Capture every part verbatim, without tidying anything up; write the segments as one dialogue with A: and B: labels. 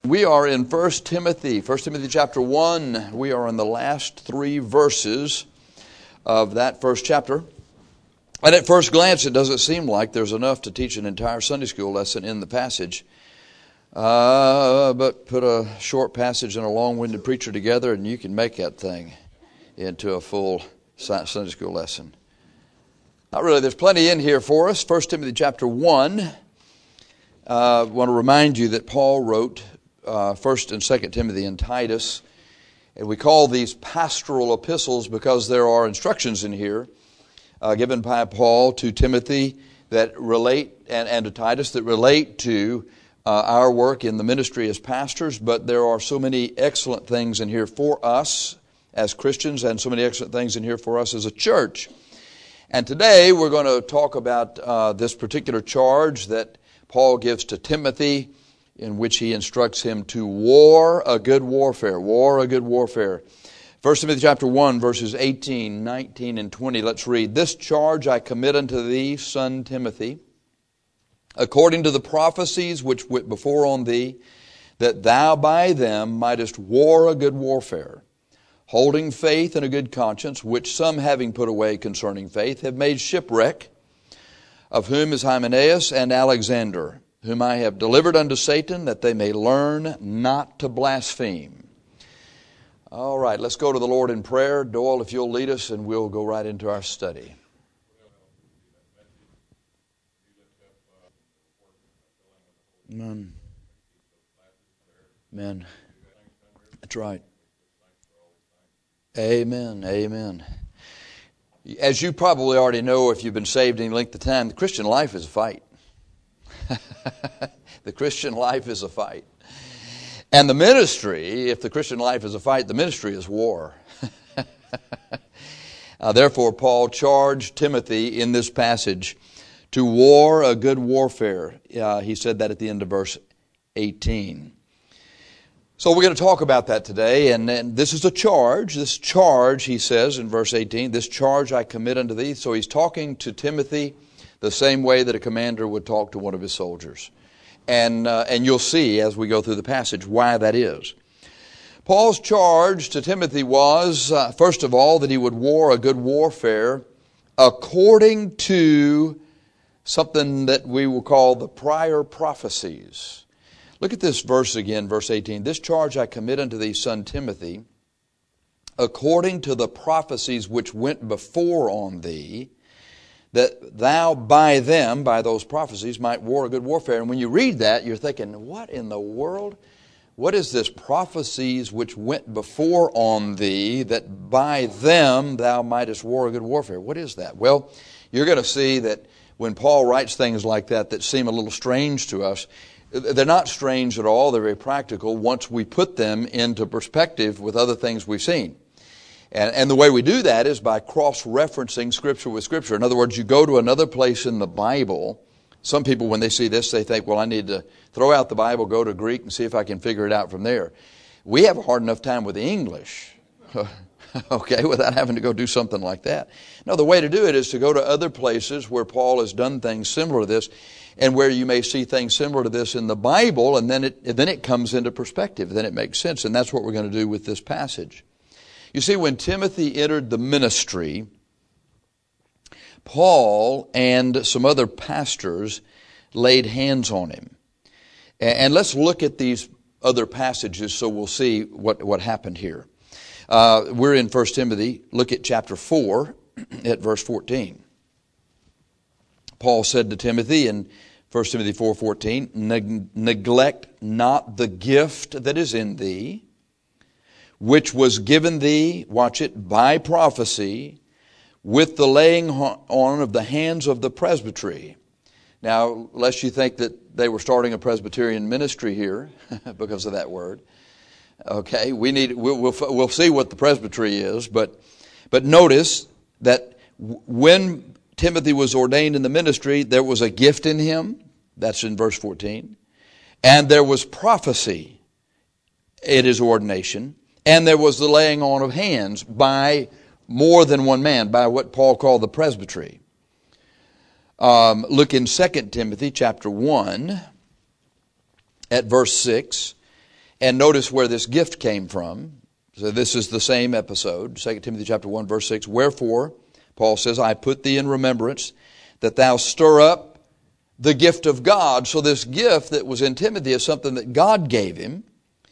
A: We are in First Timothy, First Timothy chapter one. We are in the last three verses of that first chapter. And at first glance, it doesn't seem like there's enough to teach an entire Sunday school lesson in the passage. Uh, but put a short passage and a long-winded preacher together, and you can make that thing into a full Sunday school lesson. Not really. There's plenty in here for us. First Timothy chapter one. I uh, want to remind you that Paul wrote uh, First and Second Timothy and Titus. And we call these pastoral epistles because there are instructions in here uh, given by Paul to Timothy that relate, and, and to Titus, that relate to uh, our work in the ministry as pastors. But there are so many excellent things in here for us as Christians, and so many excellent things in here for us as a church. And today we're going to talk about uh, this particular charge that Paul gives to Timothy, in which he instructs him to war a good warfare. War a good warfare. First Timothy chapter one, verses eighteen, nineteen, and twenty. Let's read. This charge I commit unto thee, son Timothy, according to the prophecies which went before on thee, that thou by them mightest war a good warfare, holding faith and a good conscience, which some having put away concerning faith have made shipwreck, of whom is Hymenaeus and Alexander, whom I have delivered unto Satan, that they may learn not to blaspheme. All right, let's go to the Lord in prayer. Doyle, if you'll lead us, and we'll go right into our study. Amen. Amen. That's right. Amen. Amen. As you probably already know, if you've been saved any length of time, the Christian life is a fight. The Christian life is a fight. And the ministry, if the Christian life is a fight, the ministry is war. uh, therefore, Paul charged Timothy in this passage to war a good warfare. Uh, he said that at the end of verse eighteen. So we're going to talk about that today, and, and this is a charge. This charge, he says in verse eighteen, this charge I commit unto thee. So he's talking to Timothy the same way that a commander would talk to one of his soldiers. And, uh, and you'll see as we go through the passage why that is. Paul's charge to Timothy was, uh, first of all, that he would war a good warfare according to something that we will call the prior prophecies. Look at this verse again, verse eighteen. This charge I commit unto thee, son Timothy, according to the prophecies which went before on thee, that thou by them, by those prophecies, might war a good warfare. And when you read that, you're thinking, what in the world? What is this prophecies which went before on thee, that by them thou mightest war a good warfare? What is that? Well, you're going to see that when Paul writes things like that that seem a little strange to us, they're not strange at all. They're very practical once we put them into perspective with other things we've seen. And, and the way we do that is by cross-referencing Scripture with Scripture. In other words, you go to another place in the Bible. Some people, when they see this, they think, well, I need to throw out the Bible, go to Greek, and see if I can figure it out from there. We have a hard enough time with English, okay, without having to go do something like that. No, the way to do it is to go to other places where Paul has done things similar to this, and where you may see things similar to this in the Bible, and then it, and then it comes into perspective. Then it makes sense, and that's what we're going to do with this passage. You see, when Timothy entered the ministry, Paul and some other pastors laid hands on him. And let's look at these other passages so we'll see what, what happened here. Uh, we're in First Timothy. Look at chapter four at verse fourteen. Paul said to Timothy in First Timothy four fourteen, neglect not the gift that is in thee, which was given thee, watch it, by prophecy, with the laying on of the hands of the presbytery. Now, lest you think that they were starting a Presbyterian ministry here because of that word. Okay, we need we'll, we'll we'll see what the presbytery is, but but notice that when Timothy was ordained in the ministry, there was a gift in him. That's in verse fourteen, and there was prophecy at his ordination. And there was the laying on of hands by more than one man, by what Paul called the presbytery. Um, look in Second Timothy chapter one at verse six. And notice where this gift came from. So this is the same episode, Second Timothy chapter one, verse six. Wherefore, Paul says, I put thee in remembrance that thou stir up the gift of God. So this gift that was in Timothy is something that God gave him.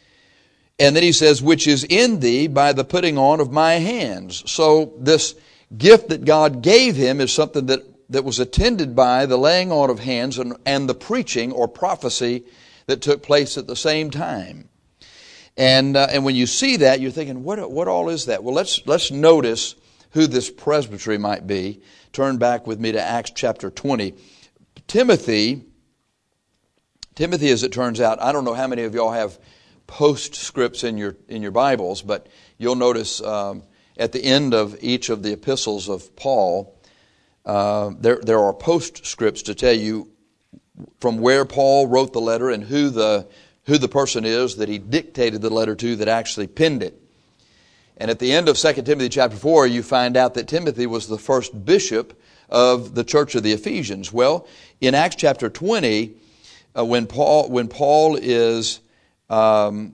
A: And then he says, which is in thee by the putting on of my hands. So this gift that God gave him is something that, that was attended by the laying on of hands and, and the preaching or prophecy that took place at the same time. And uh, and when you see that, you're thinking, what what all is that? Well, let's let's notice who this presbytery might be. Turn back with me to Acts chapter twenty. Timothy, Timothy, as it turns out, I don't know how many of y'all have postscripts in your in your Bibles, but you'll notice um, at the end of each of the epistles of Paul, uh, there there are postscripts to tell you from where Paul wrote the letter and who the who the person is that he dictated the letter to that actually penned it. And at the end of Second Timothy chapter four, you find out that Timothy was the first bishop of the church of the Ephesians. Well, in Acts chapter twenty, uh, when Paul when Paul is um,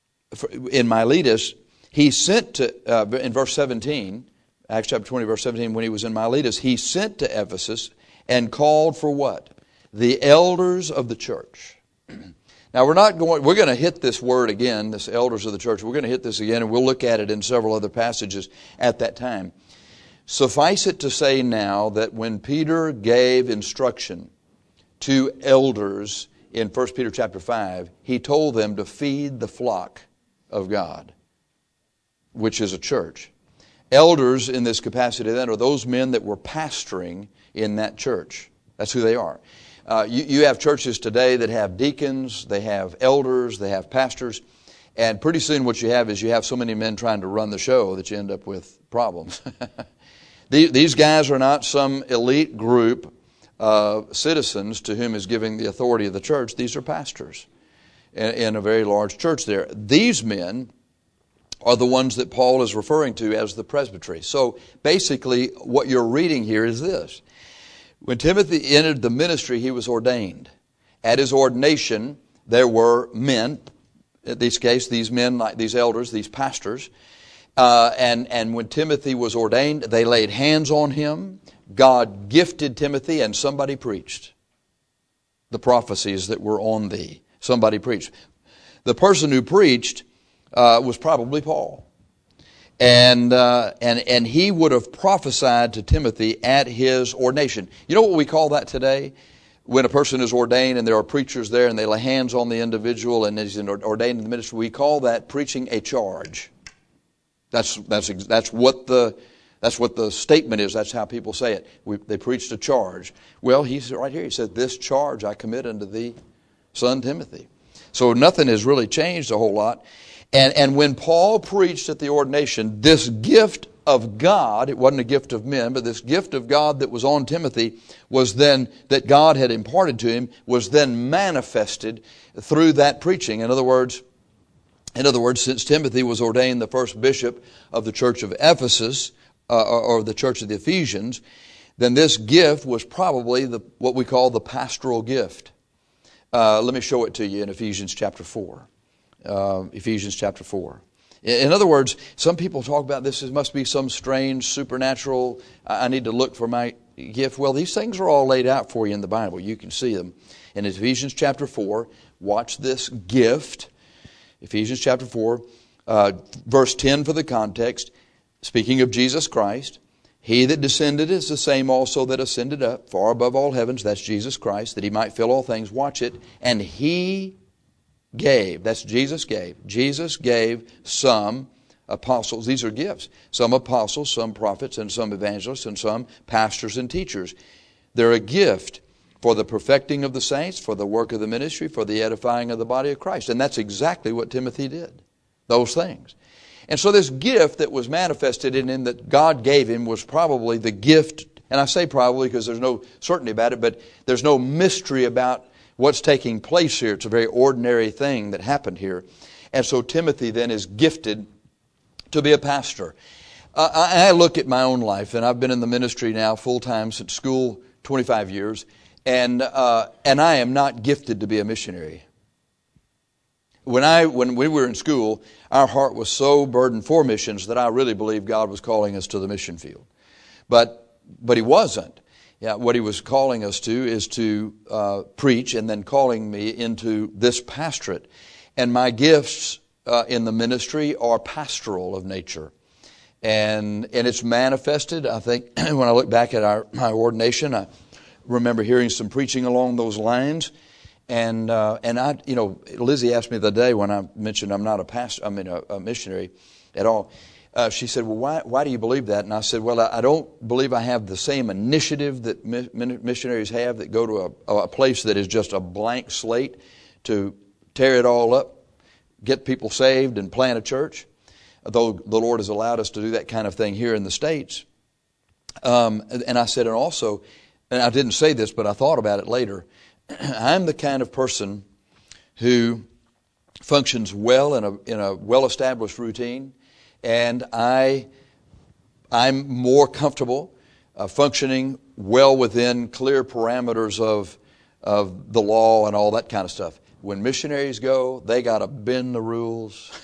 A: in Miletus, he sent to uh, in verse seventeen, Acts chapter twenty, verse seventeen, when he was in Miletus, he sent to Ephesus and called for what? The elders of the church. Now we're not going, we're going to hit this word again, this elders of the church. We're going to hit this again, and we'll look at it in several other passages at that time. Suffice it to say now that when Peter gave instruction to elders in First Peter chapter five, he told them to feed the flock of God, which is a church. Elders in this capacity then are those men that were pastoring in that church. That's who they are. Uh, you, you have churches today that have deacons, they have elders, they have pastors, and pretty soon what you have is you have so many men trying to run the show that you end up with problems. These guys are not some elite group of citizens to whom is giving the authority of the church. These are pastors in, in a very large church there. These men are the ones that Paul is referring to as the presbytery. So basically what you're reading here is this. When Timothy entered the ministry, he was ordained. At his ordination, there were men, in this case, these men, like these elders, these pastors, uh, and, and when Timothy was ordained, they laid hands on him. God gifted Timothy, and somebody preached the prophecies that were on thee. Somebody preached. The person who preached uh, was probably Paul. And, uh, and, and he would have prophesied to Timothy at his ordination. You know what we call that today? When a person is ordained and there are preachers there and they lay hands on the individual and he's ordained in the ministry, we call that preaching a charge. That's, that's, that's what the, that's what the statement is. That's how people say it. We, they preached a charge. Well, he's right here. He said, this charge I commit unto thee, son Timothy. So nothing has really changed a whole lot. And, and when Paul preached at the ordination, this gift of God, it wasn't a gift of men, but this gift of God that was on Timothy was then, that God had imparted to him, was then manifested through that preaching. In other words, in other words, since Timothy was ordained the first bishop of the church of Ephesus, uh, or, or the church of the Ephesians, then this gift was probably the, what we call the pastoral gift. Uh, let me show it to you in Ephesians chapter four. Uh, Ephesians chapter four. In other words, some people talk about this, it must be some strange supernatural, I need to look for my gift. Well, these things are all laid out for you in the Bible. You can see them. In Ephesians chapter four, watch this gift. Ephesians chapter four, uh, verse ten for the context. Speaking of Jesus Christ, he that descended is the same also that ascended up far above all heavens, that's Jesus Christ, that he might fill all things. Watch it. And he gave, that's Jesus gave. Jesus gave some apostles. These are gifts. Some apostles, some prophets, and some evangelists, and some pastors and teachers. They're a gift for the perfecting of the saints, for the work of the ministry, for the edifying of the body of Christ. And that's exactly what Timothy did. Those things. And so this gift that was manifested in him that God gave him was probably the gift, and I say probably because there's no certainty about it, but there's no mystery about what's taking place here. It's a very ordinary thing that happened here. And so Timothy then is gifted to be a pastor. Uh, I, I look at my own life, and I've been in the ministry now full-time since school, twenty-five years, and uh, and I am not gifted to be a missionary. When I when we were in school, our heart was so burdened for missions that I really believed God was calling us to the mission field. But but He wasn't. Yeah, what He was calling us to is to uh, preach, and then calling me into this pastorate. And my gifts uh, in the ministry are pastoral of nature. And and it's manifested, I think, when I look back at our my ordination, I remember hearing some preaching along those lines. And uh, and I, you know, Lizzie asked me the other day when I mentioned I'm not a pastor, I mean a, a missionary at all. Uh, she said, "Well, why why do you believe that?" And I said, "Well, I, I don't believe I have the same initiative that mi- missionaries have that go to a, a place that is just a blank slate to tear it all up, get people saved, and plant a church. Though the Lord has allowed us to do that kind of thing here in the States." Um, and, and I said, and also, and I didn't say this, but I thought about it later. I'm the kind of person who functions well in a in a well-established routine, and I I'm more comfortable uh, functioning well within clear parameters of of the law and all that kind of stuff. When missionaries go, they got to bend the rules.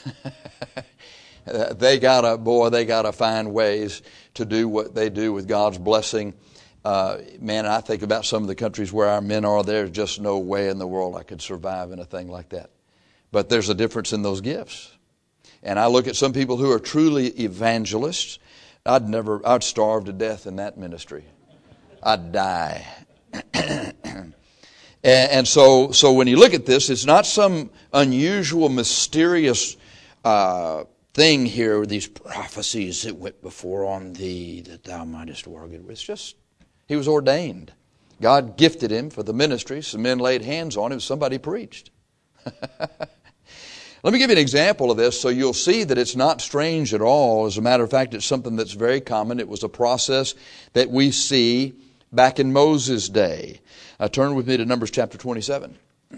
A: They gotta, boy, they gotta find ways to do what they do with God's blessing. Uh, man, I think about some of the countries where our men are. There's just no way in the world I could survive in a thing like that. But there's a difference in those gifts. And I look at some people who are truly evangelists. I'd never, I'd starve to death in that ministry. I'd die. and, and so, so when you look at this, it's not some unusual, mysterious uh, thing here, these prophecies that went before on thee, that thou mightest war good. It's just, he was ordained. God gifted him for the ministry. Some men laid hands on him. Somebody preached. Let me give you an example of this so you'll see that it's not strange at all. As a matter of fact, it's something that's very common. It was a process that we see back in Moses' day. Uh, turn with me to Numbers chapter twenty-seven.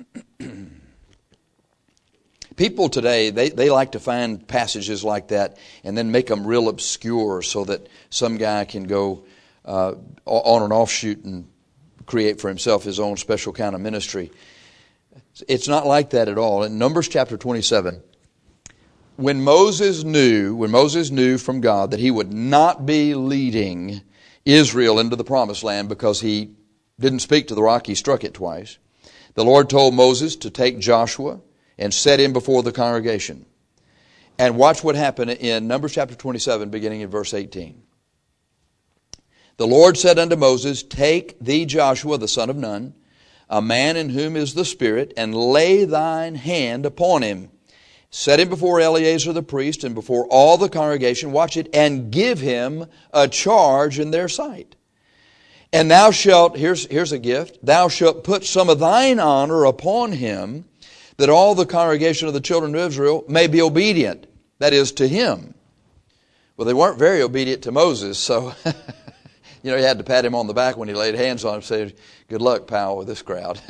A: People today, they, they like to find passages like that and then make them real obscure so that some guy can go uh, on an offshoot and create for himself his own special kind of ministry. It's not like that at all. In Numbers chapter twenty-seven, when Moses knew, when Moses knew from God that he would not be leading Israel into the promised land because he didn't speak to the rock, he struck it twice. The Lord told Moses to take Joshua and set him before the congregation. And watch what happened in Numbers chapter twenty-seven, beginning in verse eighteen. The Lord said unto Moses, take thee Joshua the son of Nun, a man in whom is the Spirit, and lay thine hand upon him. Set him before Eleazar the priest and before all the congregation. Watch it. And give him a charge in their sight. And thou shalt, here's, here's a gift, thou shalt put some of thine honor upon him, that all the congregation of the children of Israel may be obedient. That is, to him. Well, they weren't very obedient to Moses, so you know, you had to pat him on the back when he laid hands on him and say, good luck, pal, with this crowd.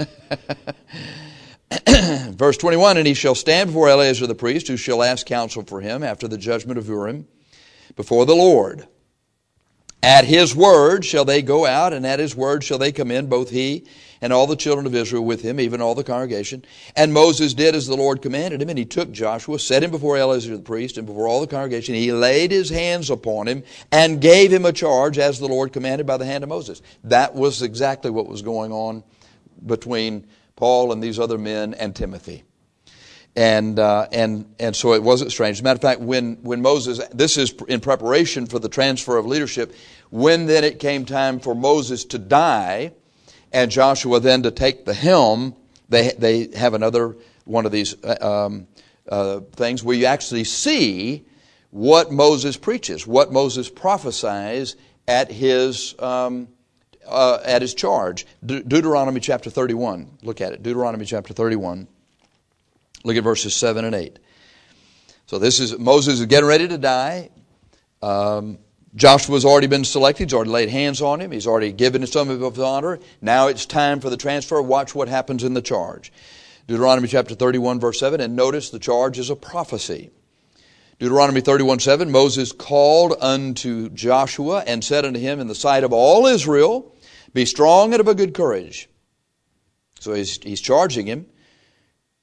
A: Verse twenty-one, and he shall stand before Eleazar the priest, who shall ask counsel for him after the judgment of Urim before the Lord. At his word shall they go out, and at his word shall they come in, both he and all the children of Israel with him, even all the congregation. And Moses did as the Lord commanded him, and he took Joshua, set him before Eleazar the priest, and before all the congregation. He laid his hands upon him, and gave him a charge as the Lord commanded by the hand of Moses. That was exactly what was going on between Paul and these other men and Timothy. And uh, and and so it wasn't strange. As a matter of fact, when, when Moses, this is in preparation for the transfer of leadership, when then it came time for Moses to die and Joshua then to take the helm, they they have another one of these um, uh, things where you actually see what Moses preaches, what Moses prophesies at his um, uh, at his charge. De- Deuteronomy chapter thirty-one. Look at it. Deuteronomy chapter thirty-one. Look at verses seven and eight. So this is, Moses is getting ready to die. Um, Joshua's already been selected. He's already laid hands on him. He's already given some of his honor. Now it's time for the transfer. Watch what happens in the charge. Deuteronomy chapter thirty-one, verse seven. And notice the charge is a prophecy. Deuteronomy thirty-one, seven. Moses called unto Joshua and said unto him in the sight of all Israel, be strong and of a good courage. So he's, he's charging him.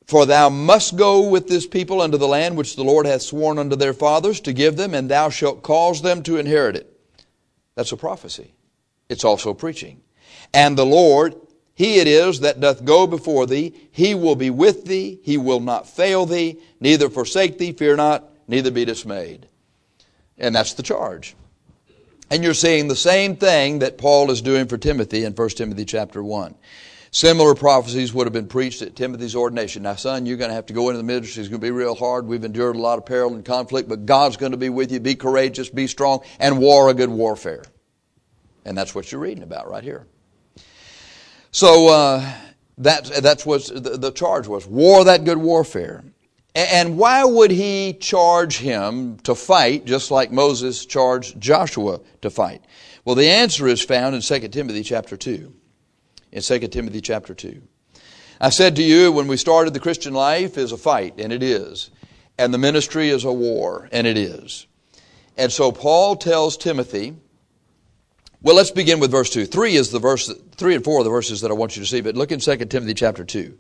A: For thou must go with this people unto the land which the Lord hath sworn unto their fathers to give them, and thou shalt cause them to inherit it. That's a prophecy. It's also preaching. And the Lord, He it is that doth go before thee. He will be with thee. He will not fail thee, neither forsake thee. Fear not, neither be dismayed. And that's the charge. And you're seeing the same thing that Paul is doing for Timothy in First Timothy chapter one. Similar prophecies would have been preached at Timothy's ordination. Now, son, you're going to have to go into the ministry. It's going to be real hard. We've endured a lot of peril and conflict, but God's going to be with you. Be courageous, be strong, and war a good warfare. And that's what you're reading about right here. So uh, that, that's what the, the charge was. War that good warfare. And why would he charge him to fight just like Moses charged Joshua to fight? Well, the answer is found in Second Timothy chapter two. In Second Timothy chapter two. I said to you when we started, the Christian life is a fight, and it is. And the ministry is a war, and it is. And so Paul tells Timothy, well, let's begin with verse two. Three is the verse, three and four are the verses that I want you to see, but look in Second Timothy chapter two.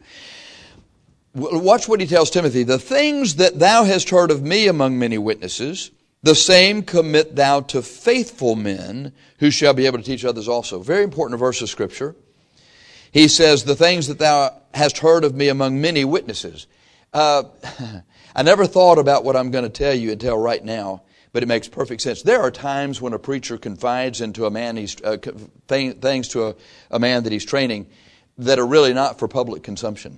A: Watch what he tells Timothy. The things that thou hast heard of me among many witnesses, the same commit thou to faithful men who shall be able to teach others also. Very important verse of Scripture. He says, the things that thou hast heard of me among many witnesses. Uh, I never thought about what I'm going to tell you until right now, but it makes perfect sense. There are times when a preacher confides into a man, he's, uh, things to a, a man that he's training that are really not for public consumption.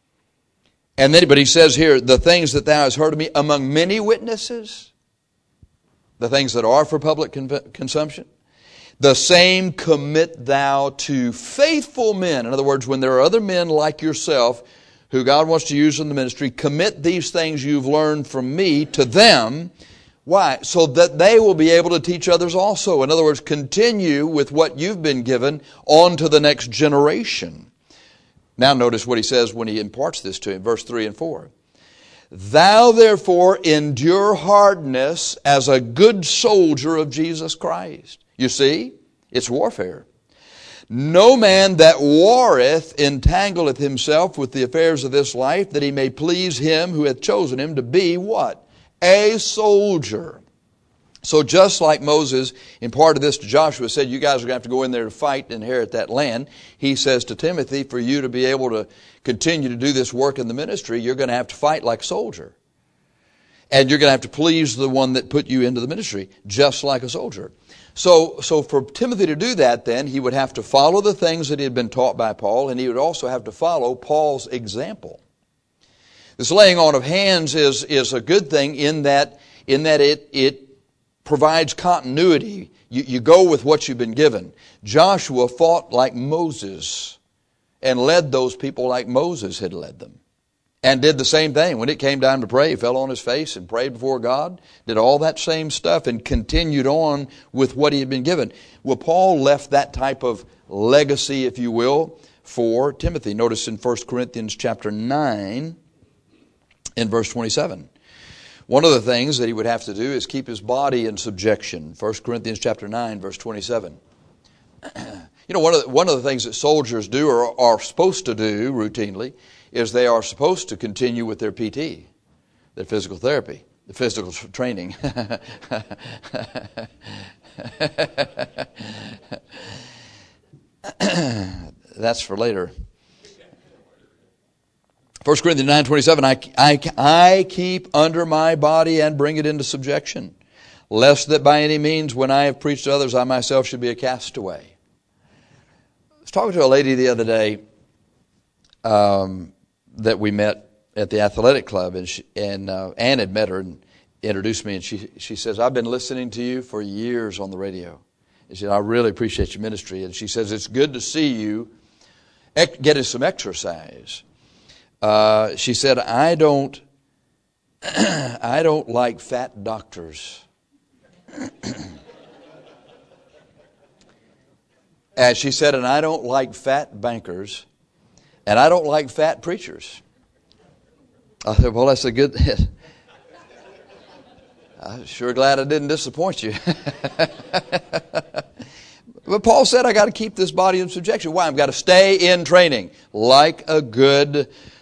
A: And then, but he says here, the things that thou hast heard of me among many witnesses, the things that are for public con- consumption. The same commit thou to faithful men. In other words, when there are other men like yourself who God wants to use in the ministry, commit these things you've learned from me to them. Why? So that they will be able to teach others also. In other words, continue with what you've been given on to the next generation. Now notice what he says when he imparts this to him, verse three and four. Thou therefore endure hardness as a good soldier of Jesus Christ. You see, it's warfare. No man that warreth entangleth himself with the affairs of this life, that he may please him who hath chosen him to be what? A soldier. So just like Moses imparted this to Joshua, said, you guys are going to have to go in there to fight and inherit that land. He says to Timothy, for you to be able to continue to do this work in the ministry, you're going to have to fight like a soldier. And you're going to have to please the one that put you into the ministry, just like a soldier. So, so for Timothy to do that then, he would have to follow the things that he had been taught by Paul, and he would also have to follow Paul's example. This laying on of hands is, is a good thing in that, in that it, it provides continuity. You, you go with what you've been given. Joshua fought like Moses and led those people like Moses had led them. And did the same thing. When it came time to pray, he fell on his face and prayed before God. Did all that same stuff and continued on with what he had been given. Well, Paul left that type of legacy, if you will, for Timothy. Notice in First Corinthians chapter nine, in verse twenty-seven. One of the things that he would have to do is keep his body in subjection. First Corinthians chapter nine, verse twenty-seven. You know, one of the, one of the things that soldiers do or are supposed to do routinely is they are supposed to continue with their P T, their physical therapy, the physical training. That's for later. First Corinthians nine twenty-seven, I, I, I keep under my body and bring it into subjection, lest that by any means when I have preached to others, I myself should be a castaway. I was talking to a lady the other day, um, that we met at the athletic club, and she, and uh, Ann had met her and introduced me, and she she says, I've been listening to you for years on the radio. And she said, I really appreciate your ministry. And she says, it's good to see you getting some exercise. Uh, she said, I don't I don't like fat doctors. And she said, and I don't like fat bankers. And I don't like fat preachers. I said, well, that's a good... I'm sure glad I didn't disappoint you. But Paul said, I got to keep this body in subjection. Why? I've got to stay in training like a good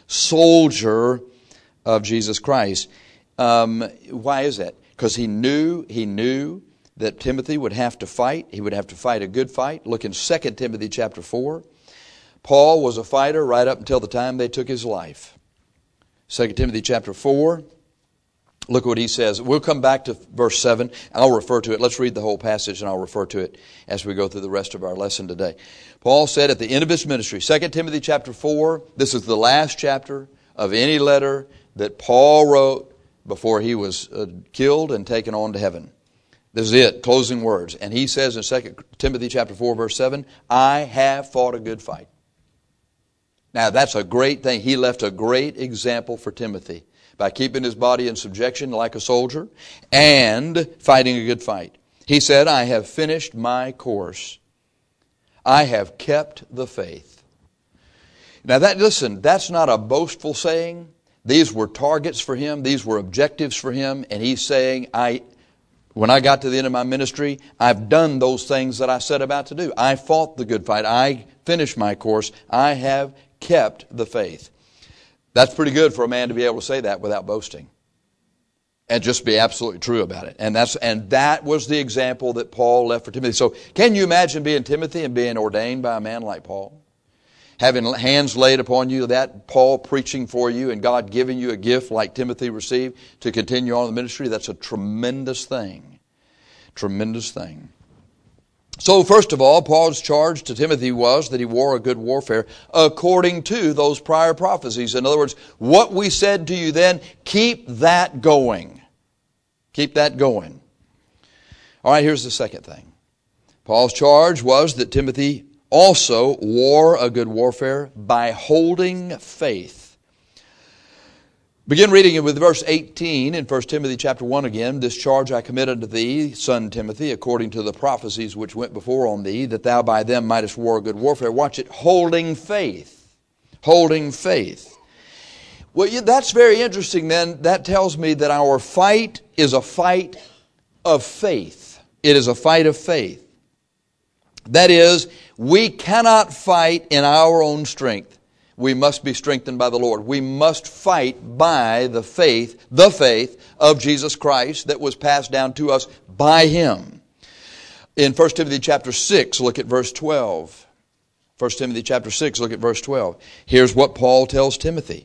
A: soldier of Jesus Christ. Um, why is that? Because he knew, he knew that Timothy would have to fight. He would have to fight a good fight. Look in Second Timothy chapter four. Paul was a fighter right up until the time they took his life. Second Timothy chapter four. Look what he says. We'll come back to verse seven. I'll refer to it. Let's read the whole passage and I'll refer to it as we go through the rest of our lesson today. Paul said at the end of his ministry, Second Timothy chapter four, this is the last chapter of any letter that Paul wrote before he was uh, killed and taken on to heaven. This is it, closing words. And he says in Second Timothy chapter four, verse seven, I have fought a good fight. Now that's a great thing. He left a great example for Timothy by keeping his body in subjection like a soldier and fighting a good fight. He said, I have finished my course. I have kept the faith. Now that, listen, that's not a boastful saying. These were targets for him. These were objectives for him. And he's saying, I, when I got to the end of my ministry, I've done those things that I set about to do. I fought the good fight. I finished my course. I have kept the faith. That's pretty good for a man to be able to say that without boasting. And just be absolutely true about it. And that's and that was the example that Paul left for Timothy. So can you imagine being Timothy and being ordained by a man like Paul? Having hands laid upon you, that Paul preaching for you and God giving you a gift like Timothy received to continue on the ministry, that's a tremendous thing. Tremendous thing. So first of all, Paul's charge to Timothy was that he wore a good warfare according to those prior prophecies. In other words, what we said to you then, keep that going. Keep that going. All right, here's the second thing. Paul's charge was that Timothy also wore a good warfare by holding faith. Begin reading it with verse eighteen in First Timothy chapter one again. This charge I commit unto thee, son Timothy, according to the prophecies which went before on thee, that thou by them mightest war a good warfare. Watch it, holding faith. Holding faith. Well, that's very interesting then. That tells me that our fight is a fight of faith. It is a fight of faith. That is, we cannot fight in our own strength. We must be strengthened by the Lord. We must fight by the faith, the faith of Jesus Christ that was passed down to us by Him. In First Timothy chapter six, look at verse twelve. First Timothy chapter six, look at verse twelve. Here's what Paul tells Timothy.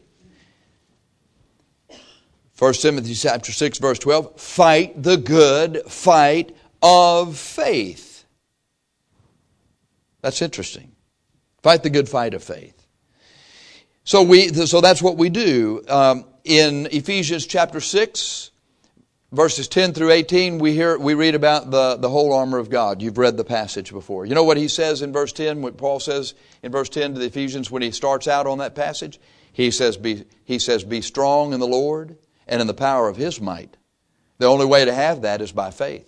A: First Timothy chapter six, verse twelve. Fight the good fight of faith. That's interesting. Fight the good fight of faith. So we, so that's what we do. Um, in Ephesians chapter six, verses ten through eighteen, we hear, we read about the, the whole armor of God. You've read the passage before. You know what he says in verse ten, what Paul says in verse ten to the Ephesians when he starts out on that passage? He says, be, he says, be strong in the Lord and in the power of His might. The only way to have that is by faith.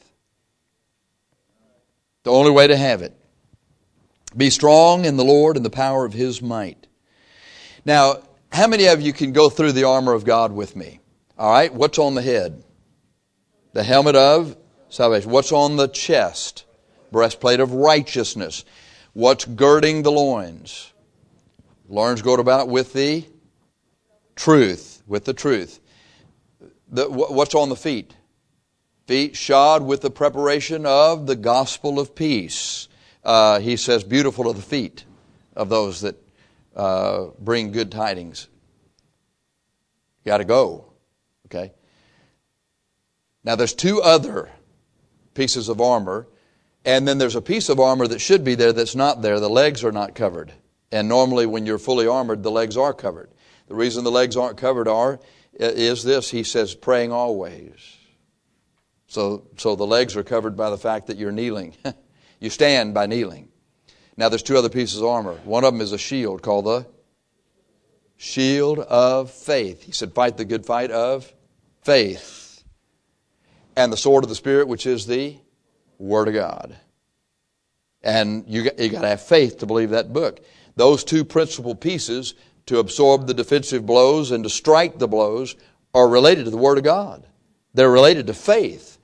A: The only way to have it. Be strong in the Lord and the power of His might. Now, how many of you can go through the armor of God with me? All right, what's on the head? The helmet of salvation. What's on the chest? Breastplate of righteousness. What's girding the loins? Loins go about with the truth, with the truth. The, what's on the feet? Feet shod with the preparation of the gospel of peace. Uh, he says, beautiful are the feet of those that Uh, bring good tidings. You got to go. Okay? Now there's two other pieces of armor, and then there's a piece of armor that should be there that's not there. The legs are not covered. And normally when you're fully armored, the legs are covered. The reason the legs aren't covered are is this. He says, praying always. So, so the legs are covered by the fact that you're kneeling. You stand by kneeling. Now there's two other pieces of armor. One of them is a shield called the shield of faith. He said, fight the good fight of faith. And the sword of the Spirit, which is the Word of God. And you got, you got to have faith to believe that book. Those two principal pieces to absorb the defensive blows and to strike the blows are related to the Word of God. They're related to faith.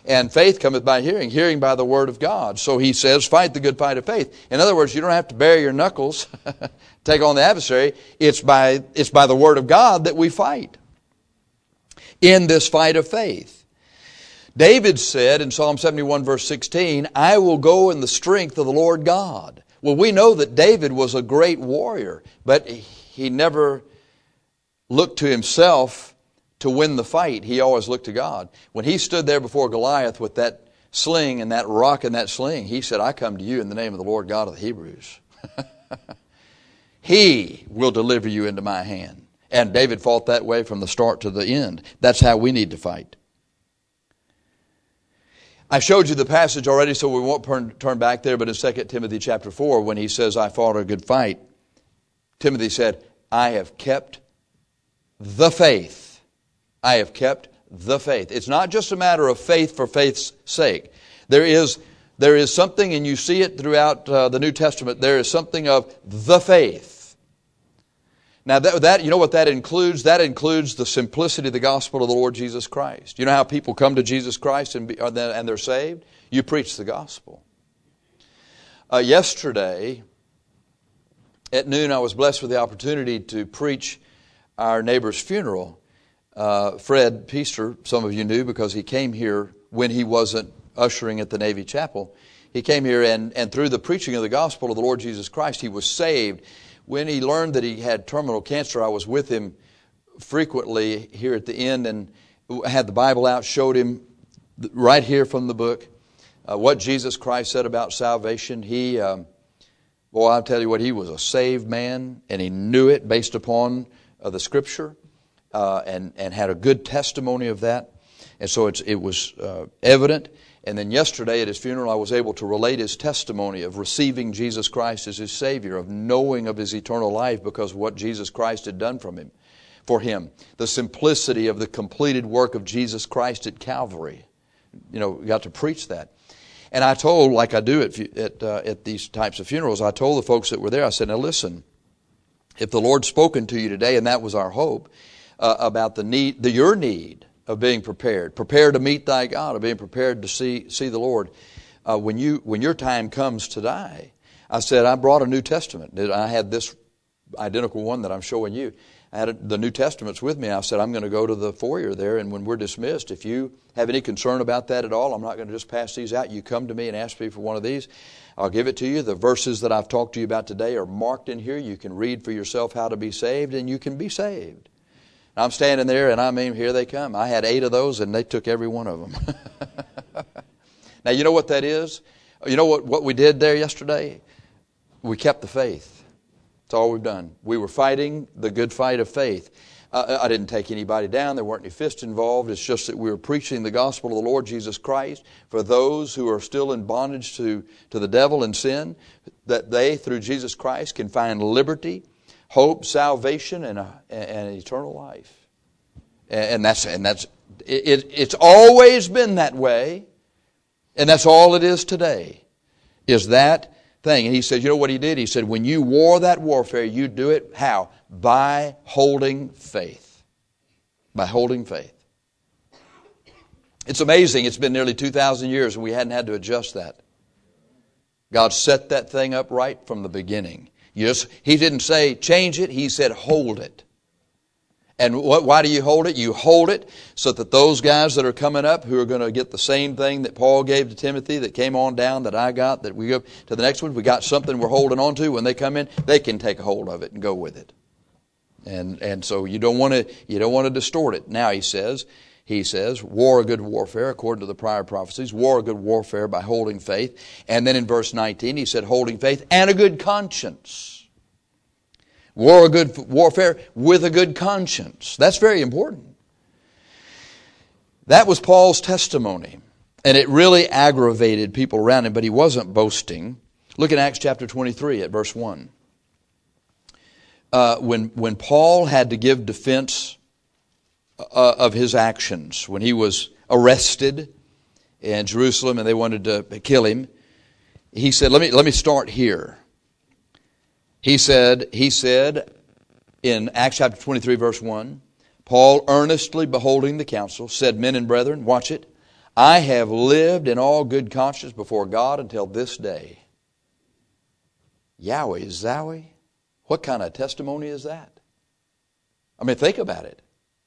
A: And faith cometh by hearing, hearing by the word of God. So he says, fight the good fight of faith. In other words, you don't have to bare your knuckles, take on the adversary. It's by, it's by the word of God that we fight in this fight of faith. David said in Psalm seventy-one verse sixteen, I will go in the strength of the Lord God. Well, we know that David was a great warrior, but he never looked to himself to win the fight. He always looked to God. When he stood there before Goliath with that sling and that rock and that sling, he said, I come to you in the name of the Lord God of the Hebrews. He will deliver you into my hand. And David fought that way from the start to the end. That's how we need to fight. I showed you the passage already, so we won't turn, turn back there, but in Second Timothy chapter four, when he says, I fought a good fight, Timothy said, I have kept the faith. I have kept the faith. It's not just a matter of faith for faith's sake. There is, there is something, and you see it throughout uh, the New Testament, there is something of the faith. Now, that, that you know what that includes? That includes the simplicity of the gospel of the Lord Jesus Christ. You know how people come to Jesus Christ and, be, and they're saved? You preach the gospel. Uh, yesterday, at noon, I was blessed with the opportunity to preach our neighbor's funeral. Uh, Fred Peaster, some of you knew because he came here when he wasn't ushering at the Navy Chapel. He came here and, and through the preaching of the gospel of the Lord Jesus Christ, he was saved. When he learned that he had terminal cancer, I was with him frequently here at the end and had the Bible out, showed him right here from the book uh, what Jesus Christ said about salvation. He, um, boy, I'll tell you what, he was a saved man and he knew it based upon uh, the Scripture. Uh, and, and had a good testimony of that. And so it's, it was uh, evident. And then yesterday at his funeral, I was able to relate his testimony of receiving Jesus Christ as his Savior, of knowing of his eternal life because of what Jesus Christ had done from him, for him. The simplicity of the completed work of Jesus Christ at Calvary. You know, we got to preach that. And I told, like I do at, at, uh, at these types of funerals, I told the folks that were there, I said, now listen, if the Lord's spoken to you today, and that was our hope, Uh, about the need, the your need of being prepared, prepared to meet thy God, of being prepared to see see the Lord. Uh, when you when your time comes to die, I said I brought a New Testament. I had this identical one that I'm showing you. I had a, the New Testaments with me. I said I'm going to go to the foyer there, and when we're dismissed, if you have any concern about that at all, I'm not going to just pass these out. You come to me and ask me for one of these. I'll give it to you. The verses that I've talked to you about today are marked in here. You can read for yourself how to be saved, and you can be saved. I'm standing there, and I mean, here they come. I had eight of those, and they took every one of them. Now, you know what that is? You know what, what we did there yesterday? We kept the faith. That's all we've done. We were fighting the good fight of faith. Uh, I didn't take anybody down. There weren't any fists involved. It's just that we were preaching the gospel of the Lord Jesus Christ for those who are still in bondage to, to the devil and sin, that they, through Jesus Christ, can find liberty, hope, salvation, and, a, and an eternal life. And that's and that's it, it's always been that way, and that's all it is today, is that thing. And he said, you know what he did? He said, when you war that warfare, you do it how? By holding faith. By holding faith. It's amazing. It's been nearly two thousand years, and we hadn't had to adjust that. God set that thing up right from the beginning. You just, he didn't say change it. He said hold it. And what, why do you hold it? You hold it so that those guys that are coming up who are going to get the same thing that Paul gave to Timothy, that came on down, that I got, that we go to the next one, we got something we're holding on to. When they come in, they can take a hold of it and go with it. And and so you don't want to you don't want to distort it. Now he says, he says, war a good warfare according to the prior prophecies. War a good warfare by holding faith. And then in verse nineteen he said, holding faith and a good conscience. War a good warfare with a good conscience. That's very important. That was Paul's testimony. And it really aggravated people around him, but he wasn't boasting. Look at Acts chapter twenty-three at verse one. Uh, when, when Paul had to give defense uh, of his actions, when he was arrested in Jerusalem and they wanted to kill him, he said, let me, let me start here. He said, he said in Acts chapter twenty-three verse one, Paul earnestly beholding the council said, men and brethren, watch it, I have lived in all good conscience before God until this day. Yahweh, Zowie, what kind of testimony is that? I mean, think about it.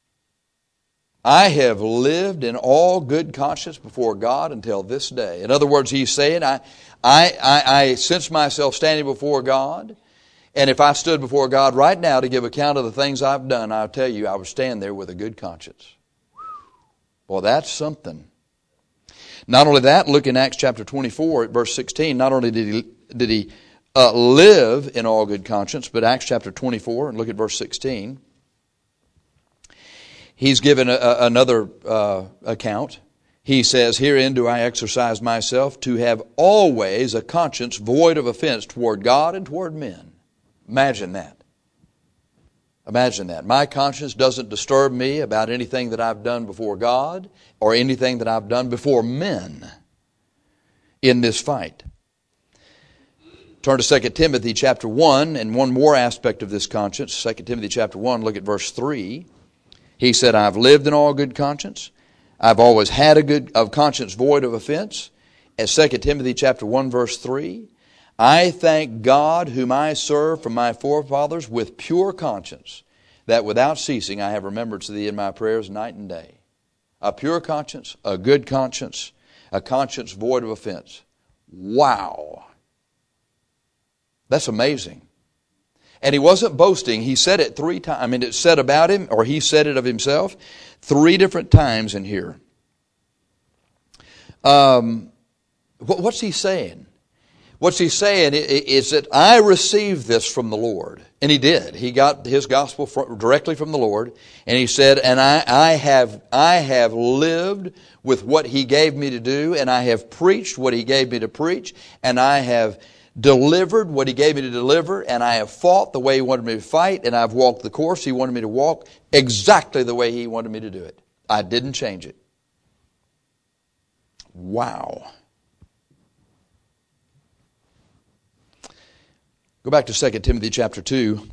A: I have lived in all good conscience before God until this day. In other words, he's saying, I, I, I, I sense myself standing before God, and if I stood before God right now to give account of the things I've done, I'll tell you, I would stand there with a good conscience. Well, that's something. Not only that, look in Acts chapter twenty-four at verse sixteen. Not only did he, did he uh, live in all good conscience, but Acts chapter twenty-four, and look at verse sixteen. He's given a, a, another uh, account. He says, herein do I exercise myself to have always a conscience void of offense toward God and toward men. Imagine that. Imagine that. My conscience doesn't disturb me about anything that I've done before God or anything that I've done before men in this fight. Turn to Second Timothy chapter one, and one more aspect of this conscience. Second Timothy chapter one, look at verse three. He said, I've lived in all good conscience. I've always had a good of conscience void of offense. As Second Timothy chapter one, verse three, I thank God whom I serve from my forefathers with pure conscience, that without ceasing I have remembrance of thee in my prayers night and day. A pure conscience, a good conscience, a conscience void of offense. Wow. That's amazing. And he wasn't boasting. He said it three times. I mean, it's said about him, or he said it of himself, three different times in here. Um, what's he saying? What's he saying is that I received this from the Lord. And he did. He got his gospel directly from the Lord. And he said, and I, I have I have lived with what he gave me to do, and I have preached what he gave me to preach, and I have delivered what he gave me to deliver, and I have fought the way he wanted me to fight, and I've walked the course he wanted me to walk exactly the way he wanted me to do it. I didn't change it. Wow. Go back to Second Timothy chapter two.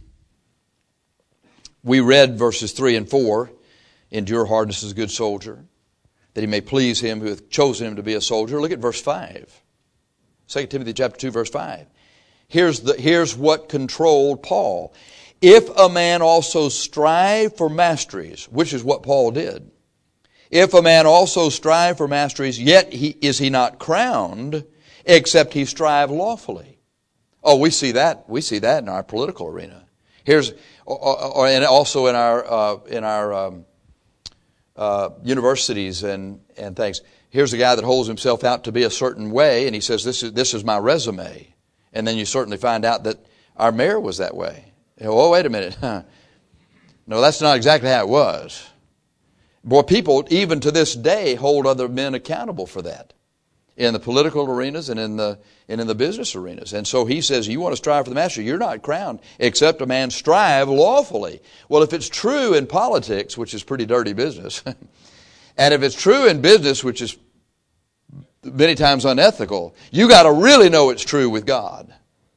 A: We read verses three and four. Endure hardness as a good soldier, that he may please him who hath chosen him to be a soldier. Look at verse five. Second Timothy chapter two, verse five. Here's, the, here's what controlled Paul. If a man also strive for masteries, which is what Paul did. If a man also strive for masteries, yet he, is he not crowned, except he strive lawfully. Oh, we see that. We see that in our political arena. Here's, or, or, and also in our uh, in our um, uh, universities and and things. Here's a guy that holds himself out to be a certain way, and he says, "This is this is my resume." And then you certainly find out that our mayor was that way. Oh, wait a minute. No, that's not exactly how it was. Boy, people even to this day hold other men accountable for that, in the political arenas and in the and in the business arenas. And so he says, you want to strive for the master, you're not crowned, except a man strive lawfully. Well, if it's true in politics, which is pretty dirty business, and if it's true in business, which is many times unethical, you got to really know it's true with God.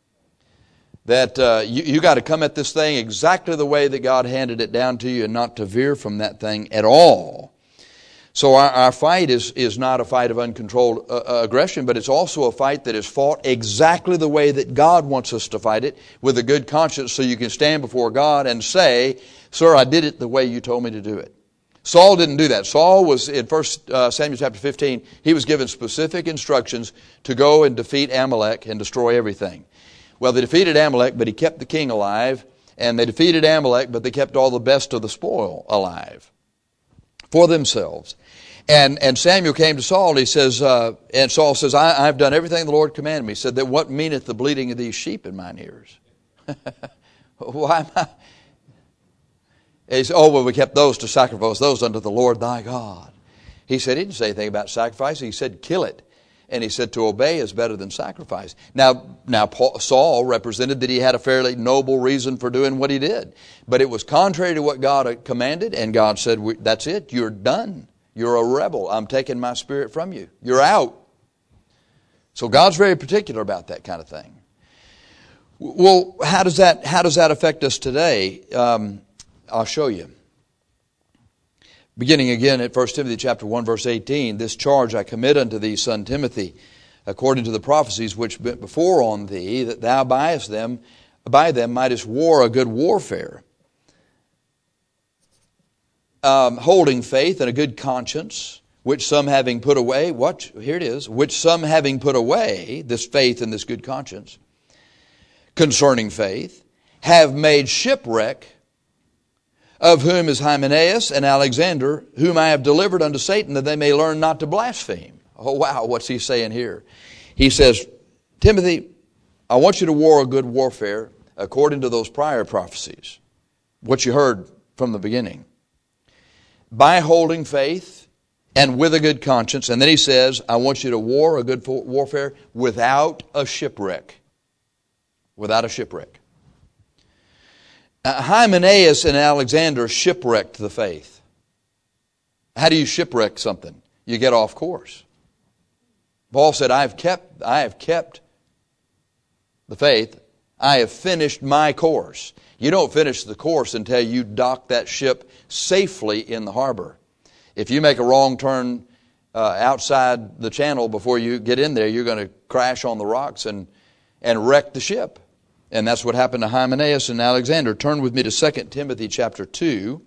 A: That uh, you, you got to come at this thing exactly the way that God handed it down to you, and not to veer from that thing at all. So our, our fight is, is not a fight of uncontrolled uh, aggression, but it's also a fight that is fought exactly the way that God wants us to fight it, with a good conscience, so you can stand before God and say, sir, I did it the way you told me to do it. Saul didn't do that. Saul was, in First Samuel chapter fifteen, he was given specific instructions to go and defeat Amalek and destroy everything. Well, they defeated Amalek, but he kept the king alive, and they defeated Amalek, but they kept all the best of the spoil alive for themselves. And and Samuel came to Saul, and he says, uh, and Saul says, I, I've done everything the Lord commanded me. He said, that what meaneth the bleating of these sheep in mine ears? Why am I? And he said, oh, well, we kept those to sacrifice those unto the Lord thy God. He said, he didn't say anything about sacrifice. He said, kill it. And he said, to obey is better than sacrifice. Now, now Paul, Saul represented that he had a fairly noble reason for doing what he did. But it was contrary to what God commanded, and God said, that's it, you're done. You're a rebel. I'm taking my spirit from you. You're out. So God's very particular about that kind of thing. Well, how does that, how does that affect us today? Um, I'll show you. Beginning again at First Timothy chapter one, verse eighteen, this charge I commit unto thee, son Timothy, according to the prophecies which went before on thee, that thou byest them, by them mightest war a good warfare, um, holding faith and a good conscience, which some having put away, what? Here it is, which some having put away, this faith and this good conscience, concerning faith, have made shipwreck, of whom is Hymenaeus and Alexander, whom I have delivered unto Satan, that they may learn not to blaspheme. Oh, wow, what's he saying here? He says, Timothy, I want you to war a good warfare according to those prior prophecies, what you heard from the beginning, by holding faith and with a good conscience. And then he says, I want you to war a good warfare without a shipwreck. Without a shipwreck. Uh, Hymenaeus and Alexander shipwrecked the faith. How do you shipwreck something? You get off course. Paul said, I have kept, I have kept the faith. I have finished my course. You don't finish the course until you dock that ship safely in the harbor. If you make a wrong turn uh, outside the channel before you get in there, you're going to crash on the rocks and, and wreck the ship. And that's what happened to Hymenaeus and Alexander. Turn with me to Second Timothy chapter two.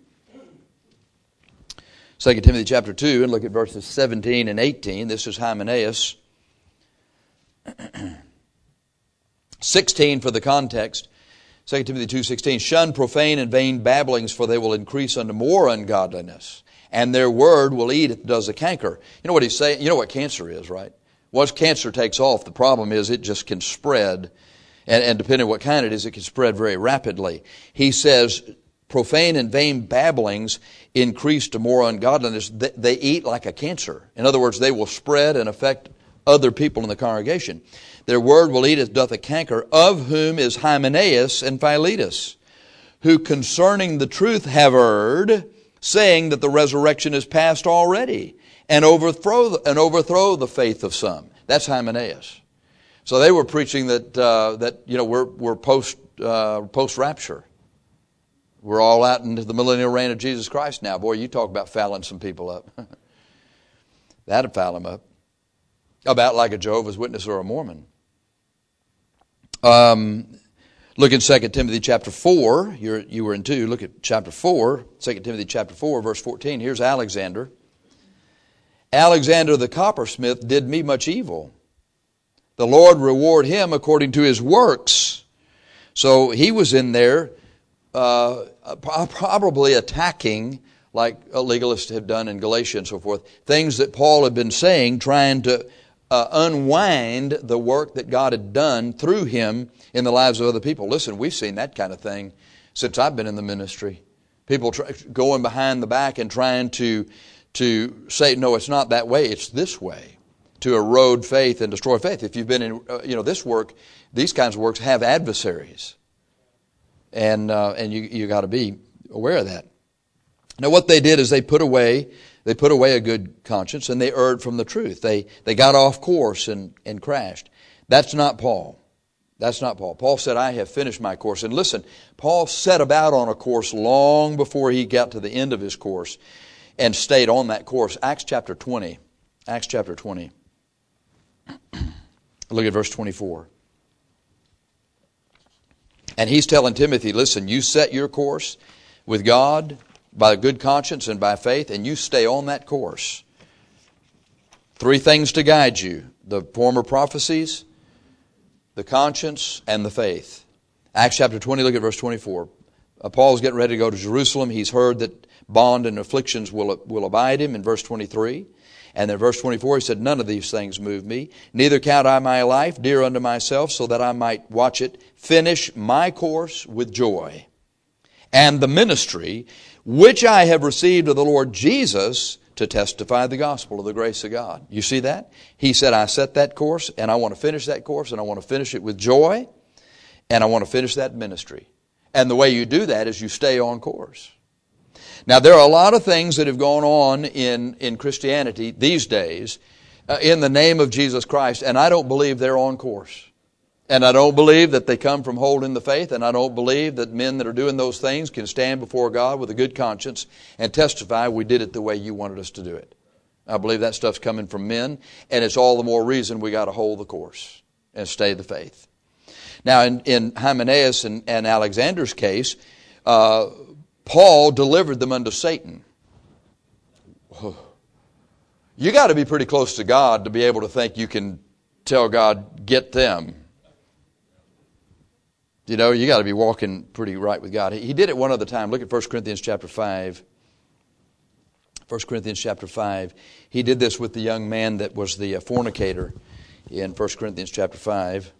A: Second Timothy chapter two, and look at verses seventeen and eighteen. This is Hymenaeus. sixteen for the context. Second Timothy two sixteen. Shun profane and vain babblings, for they will increase unto more ungodliness. And their word will eat it does a canker. You know what he's saying? You know what cancer is, right? Once cancer takes off, the problem is it just can spread. And, and depending on what kind it is, it can spread very rapidly. He says, profane and vain babblings increase to more ungodliness. They, they eat like a cancer. In other words, they will spread and affect other people in the congregation. Their word will eat as doth a canker, of whom is Hymenaeus and Philetus, who concerning the truth have erred, saying that the resurrection is past already, and overthrow, and overthrow the faith of some. That's Hymenaeus. So they were preaching that uh, that you know we're we're post uh, post rapture. We're all out into the millennial reign of Jesus Christ now. Boy, you talk about fouling some people up. That'd foul them up. About like a Jehovah's Witness or a Mormon. Um, look in Second Timothy chapter four. You're you were in two. Look at chapter four. Second Timothy chapter four, verse fourteen. Here's Alexander. Alexander the coppersmith did me much evil. The Lord reward him according to his works. So he was in there uh, probably attacking, like legalists have done in Galatia and so forth, things that Paul had been saying, trying to uh, unwind the work that God had done through him in the lives of other people. Listen, we've seen that kind of thing since I've been in the ministry. People try, going behind the back and trying to, to say, no, it's not that way, it's this way. To erode faith and destroy faith. If you've been in, uh, you know, this work, these kinds of works have adversaries, and uh, and you you got to be aware of that. Now, what they did is they put away they put away a good conscience and they erred from the truth. They they got off course and and crashed. That's not Paul. That's not Paul. Paul said, "I have finished my course." And listen, Paul set about on a course long before he got to the end of his course, and stayed on that course. Acts chapter twenty. Acts chapter twenty. Look at verse twenty-four. And he's telling Timothy, listen, you set your course with God by a good conscience and by faith, and you stay on that course. Three things to guide you: the former prophecies, the conscience, and the faith. Acts chapter twenty, look at verse twenty-four. Uh, Paul's getting ready to go to Jerusalem. He's heard that bond and afflictions will, will abide him in verse twenty-three. And then verse twenty-four, he said, none of these things move me. Neither count I my life dear unto myself, so that I might watch it, finish my course with joy. And the ministry which I have received of the Lord Jesus to testify the gospel of the grace of God. You see that? He said, I set that course, and I want to finish that course, and I want to finish it with joy, and I want to finish that ministry. And the way you do that is you stay on course. Now, there are a lot of things that have gone on in, in Christianity these days uh, in the name of Jesus Christ, and I don't believe they're on course. And I don't believe that they come from holding the faith, and I don't believe that men that are doing those things can stand before God with a good conscience and testify, we did it the way you wanted us to do it. I believe that stuff's coming from men, and it's all the more reason we got to hold the course and stay the faith. Now, in, in Hymenaeus and, and Alexander's case, uh, Paul delivered them unto Satan. You got to be pretty close to God to be able to think you can tell God, get them. You know, you got to be walking pretty right with God. He did it one other time. Look at First Corinthians chapter five. First Corinthians chapter five. He did this with the young man that was the fornicator in First Corinthians chapter five.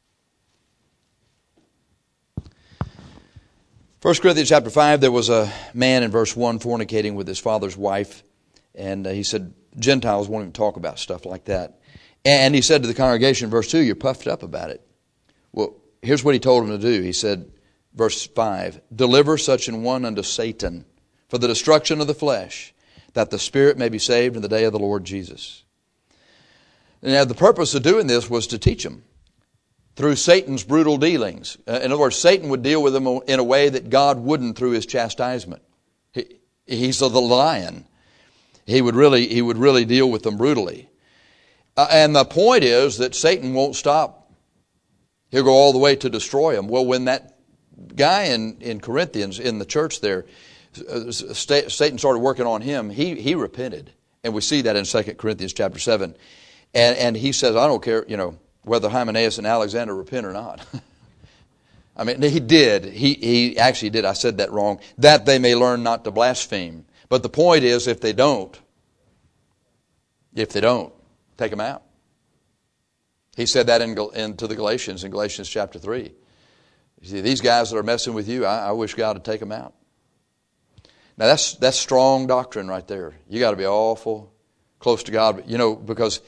A: First Corinthians chapter five, there was a man in verse one fornicating with his father's wife. And uh, he said, Gentiles won't even talk about stuff like that. And he said to the congregation in verse two, you're puffed up about it. Well, here's what he told them to do. He said, verse five, deliver such an one unto Satan for the destruction of the flesh, that the spirit may be saved in the day of the Lord Jesus. Now, the purpose of doing this was to teach them through Satan's brutal dealings. Uh, in other words, Satan would deal with them in a way that God wouldn't through his chastisement. He, he's the lion. He would really, he would really deal with them brutally. Uh, and the point is that Satan won't stop. He'll go all the way to destroy them. Well, when that guy in, in Corinthians, in the church there, uh, Satan started working on him, he, he repented. And we see that in Second Corinthians chapter seven. And, and he says, I don't care, you know, whether Hymenaeus and Alexander repent or not. I mean, he did. He, he actually did. I said that wrong. That they may learn not to blaspheme. But the point is, if they don't, if they don't, take them out. He said that in, in to the Galatians in Galatians chapter three. You see, these guys that are messing with you, I, I wish God would take them out. Now that's that's strong doctrine right there. You got to be awful close to God, you know, because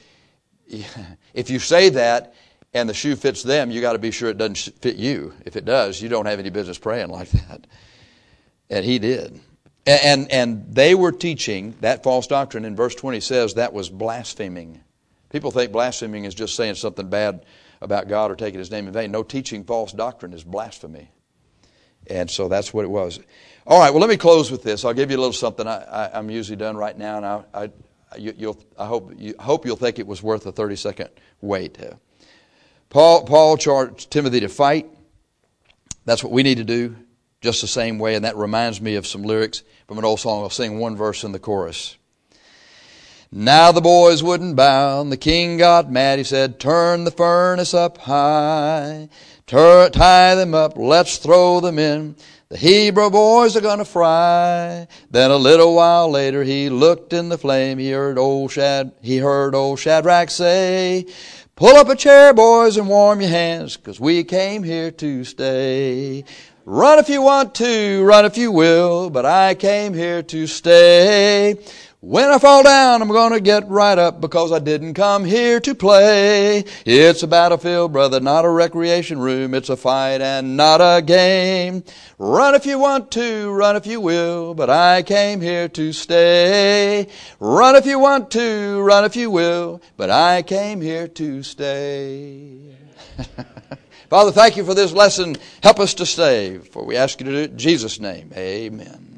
A: if you say that and the shoe fits them, you got to be sure it doesn't fit you. If it does, you don't have any business praying like that. And he did. And and, and they were teaching that false doctrine. In verse twenty says that was blaspheming. People think blaspheming is just saying something bad about God or taking His name in vain. No, teaching false doctrine is blasphemy. And so that's what it was. All right, well, let me close with this. I'll give you a little something. I, I, I'm usually done right now, and I, I, you, you'll, I hope, you, hope you'll think it was worth a thirty-second wait. Paul, Paul charged Timothy to fight. That's what we need to do, just the same way. And that reminds me of some lyrics from an old song. I'll sing one verse in the chorus. Now the boys wouldn't bow, and the king got mad. He said, turn the furnace up high, Tur- tie them up, let's throw them in. The Hebrew boys are gonna fry. Then a little while later he looked in the flame. He heard old Shad, he heard old Shadrach say, pull up a chair, boys, and warm your hands, 'cause we came here to stay. Run if you want to, run if you will, but I came here to stay. When I fall down, I'm going to get right up, because I didn't come here to play. It's a battlefield, brother, not a recreation room. It's a fight and not a game. Run if you want to, run if you will, but I came here to stay. Run if you want to, run if you will, but I came here to stay. Father, thank you for this lesson. Help us to stay, for we ask you to do it in Jesus' name. Amen.